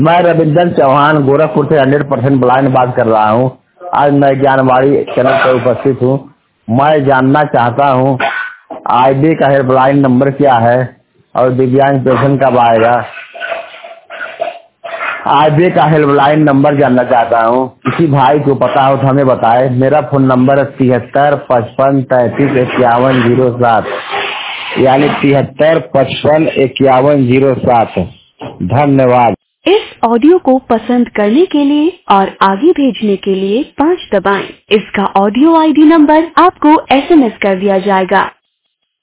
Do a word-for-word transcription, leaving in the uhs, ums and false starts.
मैं रविंदर चौहान गोरखपुर से hundred percent blind बात कर रहा हूँ। आज मैं ज्ञानवाणी चैनल पर उपस्थित हूँ। मैं जानना चाहता हूँ आईबी का हेल्पलाइन नंबर क्या है और दिव्यांग पेंशन कब आएगा। आईबी का हेल्पलाइन नंबर जानना चाहता हूँ। किसी भाई को पता हो तो हमें बताए। मेरा फोन नंबर है तिहत्तर पचपन तैतीस इक्यावन जीरो सात, यानी तिहत्तर पचपन इक्यावन जीरो सात। धन्यवाद। इस ऑडियो को पसंद करने के लिए और आगे भेजने के लिए पाँच दबाएं। इसका ऑडियो आईडी नंबर आपको एसएमएस कर दिया जाएगा।